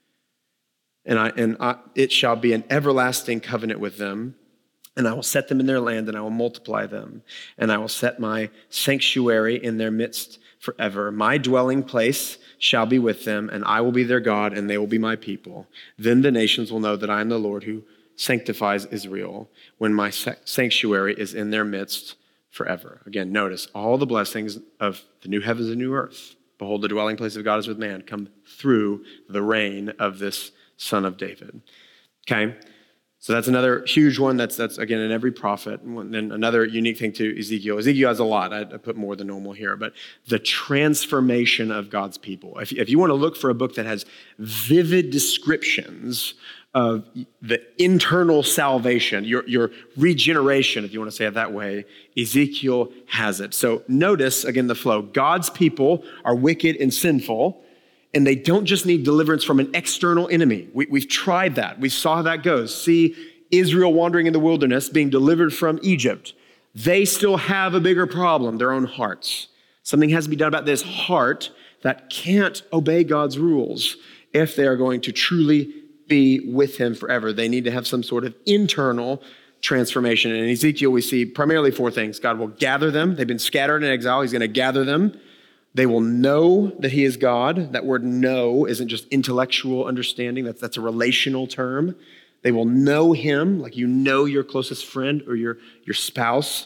and it shall be an everlasting covenant with them. And I will set them in their land, and I will multiply them. And I will set my sanctuary in their midst forever. My dwelling place shall be with them, and I will be their God, and they will be my people. Then the nations will know that I am the Lord who sanctifies Israel, when my sanctuary is in their midst forever. Again, notice all the blessings of the new heavens and new earth. Behold, the dwelling place of God is with man, come through the reign of this Son of David. Okay? So that's another huge one. That's again in every prophet. And then another unique thing to Ezekiel. Ezekiel has a lot. I put more than normal here, but the transformation of God's people. If you want to look for a book that has vivid descriptions of the internal salvation, your regeneration, if you want to say it that way, Ezekiel has it. So notice again the flow. God's people are wicked and sinful. And they don't just need deliverance from an external enemy. We've tried that. We saw how that goes. See Israel wandering in the wilderness, being delivered from Egypt. They still have a bigger problem, their own hearts. Something has to be done about this heart that can't obey God's rules if they are going to truly be with him forever. They need to have some sort of internal transformation. And in Ezekiel, we see primarily four things. God will gather them. They've been scattered in exile. He's going to gather them. They will know that he is God. That word know isn't just intellectual understanding. That's a relational term. They will know him like you know your closest friend or your spouse.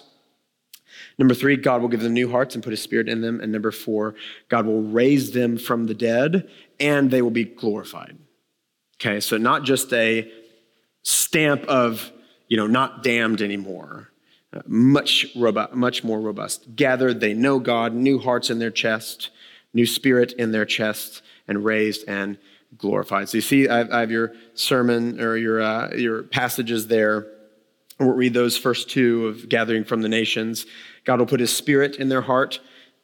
Number 3, God will give them new hearts and put his spirit in them. And number 4, God will raise them from the dead and they will be glorified. Okay, so not just a stamp of, not damned anymore. Much more robust. Gathered, they know God, new hearts in their chest, new spirit in their chest, and raised and glorified. So you see, I have your sermon or your passages there. I won't read those first 2 of gathering from the nations. God will put his spirit in their heart,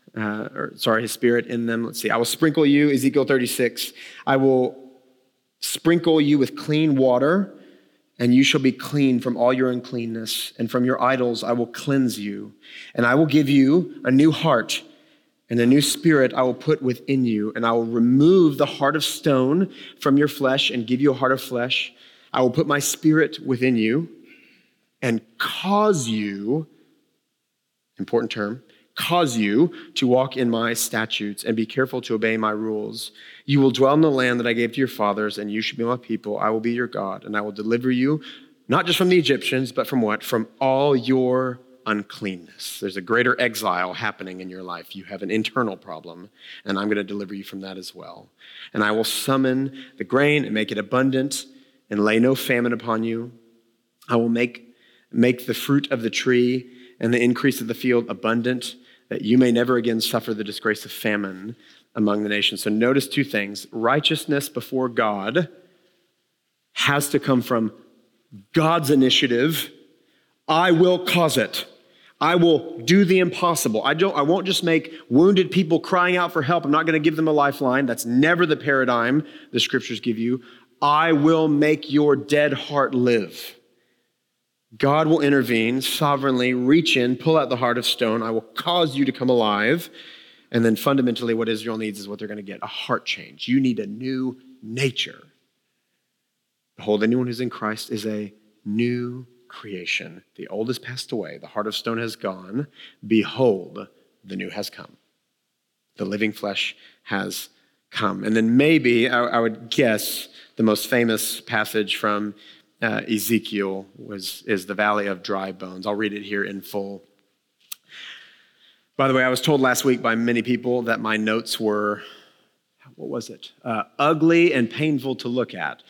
his spirit in them. Let's see. I will sprinkle you, Ezekiel 36. I will sprinkle you with clean water, and you shall be clean from all your uncleanness, and from your idols I will cleanse you. And I will give you a new heart, and a new spirit I will put within you. And I will remove the heart of stone from your flesh and give you a heart of flesh. I will put my spirit within you and cause you, important term, cause you to walk in my statutes and be careful to obey my rules. You will dwell in the land that I gave to your fathers, and you shall be my people. I will be your God, and I will deliver you, not just from the Egyptians, but from what? From all your uncleanness. There's a greater exile happening in your life. You have an internal problem, and I'm going to deliver you from that as well. And I will summon the grain and make it abundant, and lay no famine upon you. I will make the fruit of the tree and the increase of the field abundant, that you may never again suffer the disgrace of famine among the nations. So notice two things. Righteousness before God has to come from God's initiative. I will cause it. I will do the impossible. I won't just make wounded people crying out for help. I'm not going to give them a lifeline. That's never the paradigm the scriptures give you. I will make your dead heart live. God will intervene, sovereignly reach in, pull out the heart of stone. I will cause you to come alive. And then fundamentally what Israel needs is what they're going to get, a heart change. You need a new nature. Behold, anyone who's in Christ is a new creation. The old has passed away. The heart of stone has gone. Behold, the new has come. The living flesh has come. And then maybe, I would guess, the most famous passage from Ezekiel is the Valley of Dry Bones. I'll read it here in full. By the way, I was told last week by many people that my notes were, ugly and painful to look at.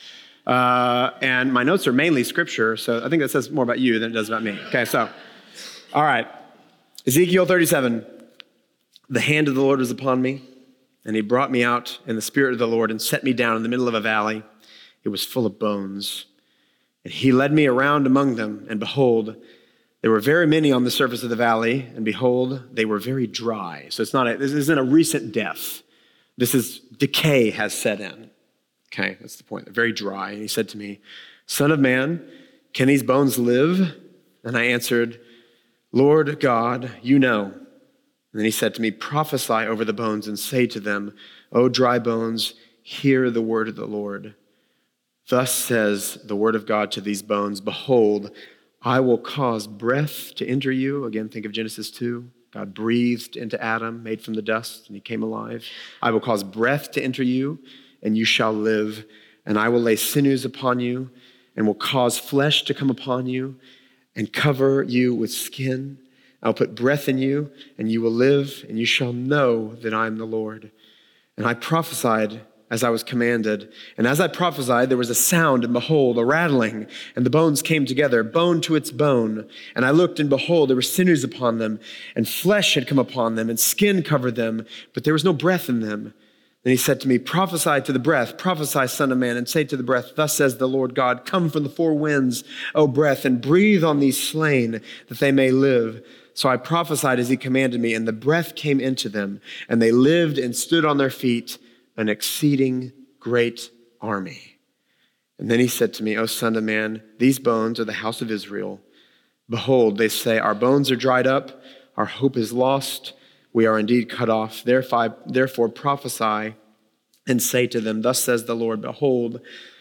And my notes are mainly scripture, so I think that says more about you than it does about me. Okay, so, all right. Ezekiel 37. The hand of the Lord was upon me, and he brought me out in the spirit of the Lord and set me down in the middle of a valley. It was full of bones. And he led me around among them, and behold, there were very many on the surface of the valley, and behold, they were very dry. So this isn't a recent death. This is decay has set in. Okay, that's the point. They're very dry. And he said to me, Son of man, can these bones live? And I answered, Lord God, you know. And then he said to me, prophesy over the bones and say to them, O dry bones, hear the word of the Lord. Thus says the word of God to these bones, behold, I will cause breath to enter you. Again, think of Genesis 2. God breathed into Adam, made from the dust, and he came alive. I will cause breath to enter you, and you shall live. And I will lay sinews upon you, and will cause flesh to come upon you, and cover you with skin. I'll put breath in you, and you will live, and you shall know that I am the Lord. And I prophesied as I was commanded. And as I prophesied, there was a sound, and behold, a rattling, and the bones came together, bone to its bone. And I looked, and behold, there were sinews upon them, and flesh had come upon them, and skin covered them, but there was no breath in them. Then he said to me, prophesy to the breath, prophesy, son of man, and say to the breath, thus says the Lord God, come from the four winds, O breath, and breathe on these slain, that they may live. So I prophesied as he commanded me, and the breath came into them, and they lived and stood on their feet, an exceeding great army. And then he said to me, O son of man, these bones are the house of Israel. Behold, they say, our bones are dried up, our hope is lost, we are indeed cut off. Therefore prophesy and say to them, thus says the Lord, behold,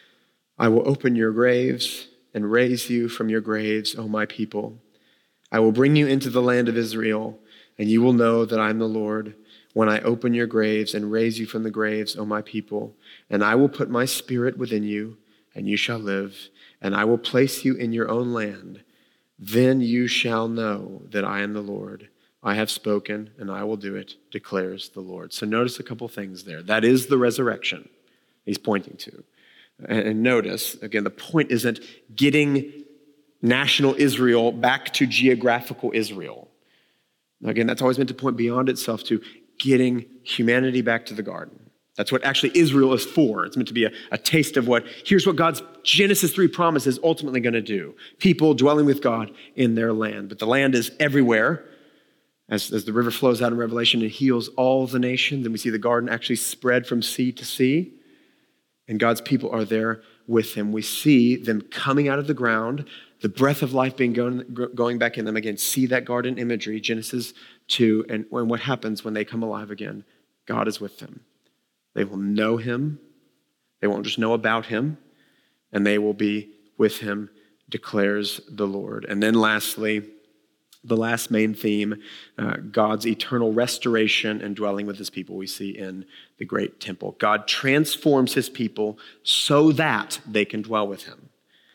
I will open your graves and raise you from your graves, O my people. I will bring you into the land of Israel, and you will know that I am the Lord, when I open your graves and raise you from the graves, O my people. And I will put my spirit within you, and you shall live, and I will place you in your own land. Then you shall know that I am the Lord. I have spoken, and I will do it, declares the Lord. So notice a couple things there. That is the resurrection he's pointing to. And notice, again, the point isn't getting national Israel back to geographical Israel. Again, that's always meant to point beyond itself to getting humanity back to the garden. That's what actually Israel is for. It's meant to be a taste of here's what God's Genesis 3 promise is ultimately going to do. People dwelling with God in their land. But the land is everywhere. As the river flows out in Revelation and heals all the nations, and we see the garden actually spread from sea to sea, and God's people are there with him. We see them coming out of the ground, the breath of life being going back in them again. See that garden imagery, Genesis 2, and what happens when they come alive again? God is with them. They will know him. They won't just know about him, and they will be with him, declares the Lord. And then lastly, the last main theme, God's eternal restoration and dwelling with his people we see in the great temple. God transforms his people so that they can dwell with him.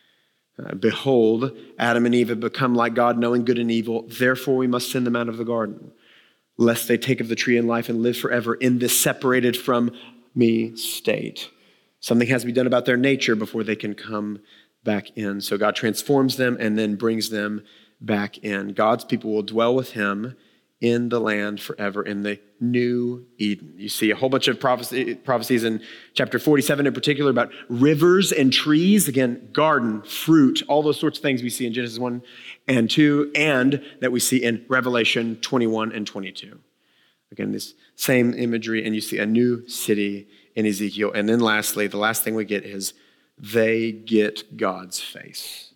Behold, Adam and Eve have become like God, knowing good and evil. Therefore, we must send them out of the garden, lest they take of the tree in life and live forever in this separated from me state. Something has to be done about their nature before they can come back in. So God transforms them and then brings them back in. God's people will dwell with him in the land forever, in the new Eden. You see a whole bunch of prophecies in chapter 47 in particular about rivers and trees, again, garden, fruit, all those sorts of things we see in Genesis 1 and 2, and that we see in Revelation 21 and 22. Again, this same imagery, and you see a new city in Ezekiel. And then lastly, the last thing we get is they get God's face.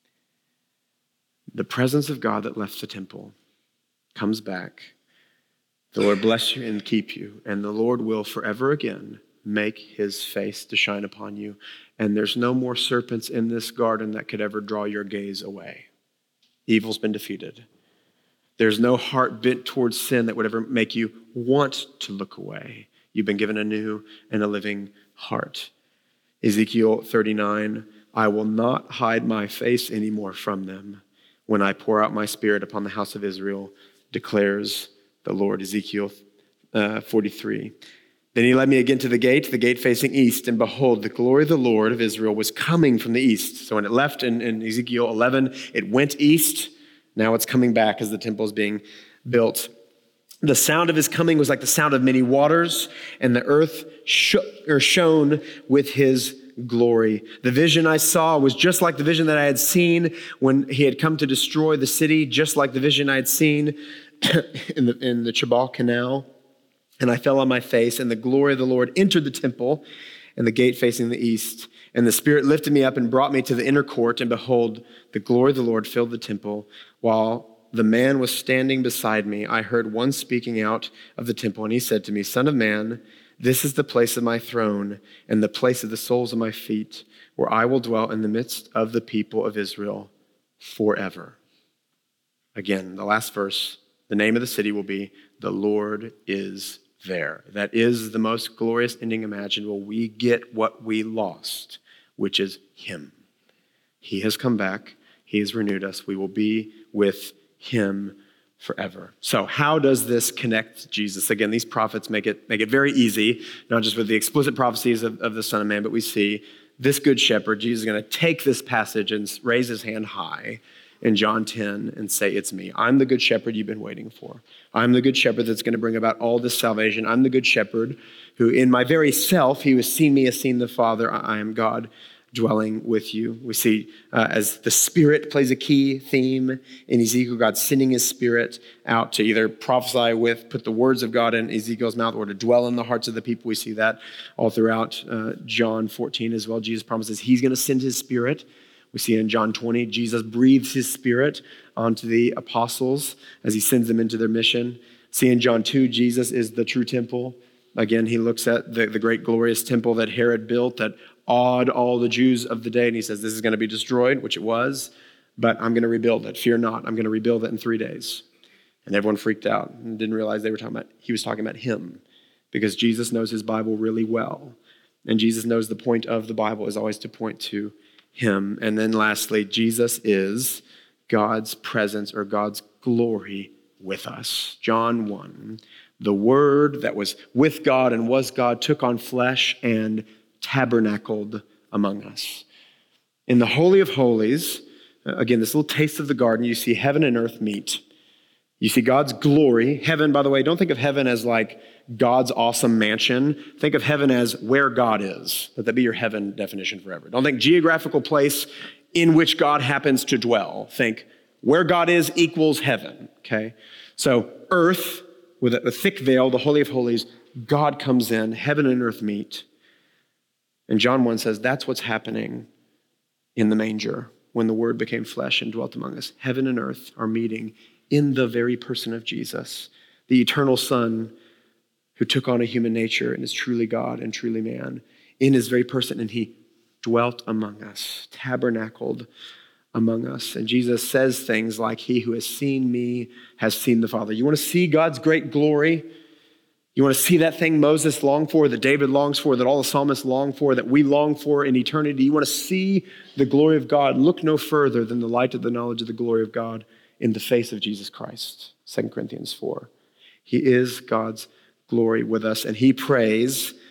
The presence of God that left the temple comes back. The Lord bless you and keep you, and the Lord will forever again make his face to shine upon you. And there's no more serpents in this garden that could ever draw your gaze away. Evil's been defeated. There's no heart bent towards sin that would ever make you want to look away. You've been given a new and a living heart. Ezekiel 39, I will not hide my face anymore from them when I pour out my spirit upon the house of Israel, declares the Lord. Ezekiel 43. Then he led me again to the gate facing east, and behold, the glory of the Lord of Israel was coming from the east. So when it left in Ezekiel 11, it went east. Now it's coming back as the temple is being built. The sound of his coming was like the sound of many waters, and the earth shone with his glory. The vision I saw was just like the vision that I had seen when he had come to destroy the city, just like the vision I had seen in the Chebal Canal. And I fell on my face, and the glory of the Lord entered the temple and the gate facing the east. And the Spirit lifted me up and brought me to the inner court, and behold, the glory of the Lord filled the temple. While the man was standing beside me, I heard one speaking out of the temple, and he said to me, Son of man, this is the place of my throne and the place of the soles of my feet, where I will dwell in the midst of the people of Israel forever. Again, the last verse, the name of the city will be, The Lord is there. That is the most glorious ending imaginable. We get what we lost, which is him. He has come back. He has renewed us. We will be with him forever. So how does this connect to Jesus? Again, these prophets make it very easy, not just with the explicit prophecies of the Son of Man, but we see this good shepherd, Jesus is going to take this passage and raise his hand high in John 10 and say, it's me. I'm the good shepherd you've been waiting for. I'm the good shepherd that's going to bring about all this salvation. I'm the good shepherd who in my very self, he who has seen me has seen the Father. I am God dwelling with you. We see as the Spirit plays a key theme in Ezekiel, God sending his Spirit out to either prophesy with, put the words of God in Ezekiel's mouth, or to dwell in the hearts of the people. We see that all throughout John 14 as well. Jesus promises he's going to send his Spirit. We see in John 20, Jesus breathes his Spirit onto the apostles as he sends them into their mission. See in John 2, Jesus is the true temple. Again, he looks at the great glorious temple that Herod built that awed all the Jews of the day, and he says, this is going to be destroyed, which it was, but I'm going to rebuild it. Fear not, I'm going to rebuild it in 3 days. And everyone freaked out and didn't realize he was talking about him, because Jesus knows his Bible really well. And Jesus knows the point of the Bible is always to point to him. And then lastly, Jesus is God's presence or God's glory with us. John 1, the Word that was with God and was God took on flesh and tabernacled among us. In the Holy of Holies, again, this little taste of the garden, you see heaven and earth meet. You see God's glory. Heaven, by the way, don't think of heaven as like God's awesome mansion. Think of heaven as where God is. Let that be your heaven definition forever. Don't think geographical place in which God happens to dwell. Think where God is equals heaven, okay? So earth, with a thick veil, the Holy of Holies, God comes in, heaven and earth meet. And John 1 says that's what's happening in the manger when the Word became flesh and dwelt among us. Heaven and earth are meeting in the very person of Jesus, the eternal Son who took on a human nature and is truly God and truly man in his very person. And he dwelt among us, tabernacled among us. And Jesus says things like, he who has seen me has seen the Father. You want to see God's great glory? You want to see that thing Moses longed for, that David longs for, that all the psalmists long for, that we long for in eternity? You want to see the glory of God? Look no further than the light of the knowledge of the glory of God in the face of Jesus Christ. 2 Corinthians 4. He is God's glory with us, and he prays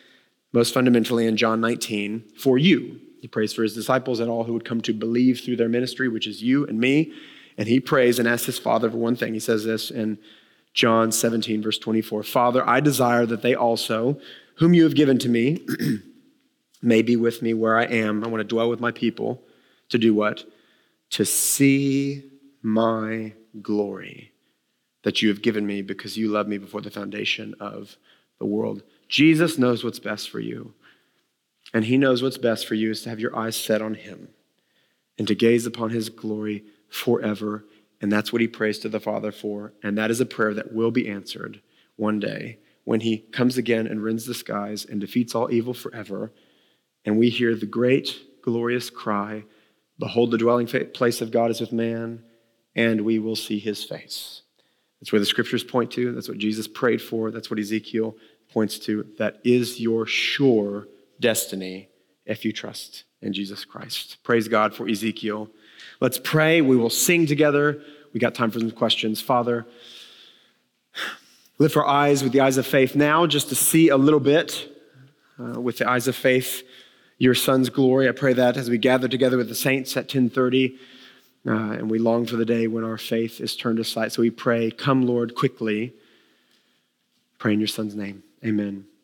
most fundamentally in John 19, for you. He prays for his disciples and all who would come to believe through their ministry, which is you and me. And he prays and asks his Father for one thing. He says this in John 17, verse 24. Father, I desire that they also, whom you have given to me, may be with me where I am. I want to dwell with my people to do what? To see my glory that you have given me because you loved me before the foundation of the world. Jesus knows what's best for you. And he knows what's best for you is to have your eyes set on him and to gaze upon his glory forever. And that's what he prays to the Father for. And that is a prayer that will be answered one day when he comes again and rends the skies and defeats all evil forever. And we hear the great, glorious cry, behold, the dwelling place of God is with man, and we will see his face. That's where the scriptures point to. That's what Jesus prayed for. That's what Ezekiel points to. That is your sure destiny if you trust in Jesus Christ. Praise God for Ezekiel. Let's pray. We will sing together. We got time for some questions. Father, lift our eyes with the eyes of faith now just to see a little bit with the eyes of faith your Son's glory. I pray that as we gather together with the saints at 10:30, and we long for the day when our faith is turned to sight. So we pray, come Lord, quickly. Pray in your Son's name. Amen.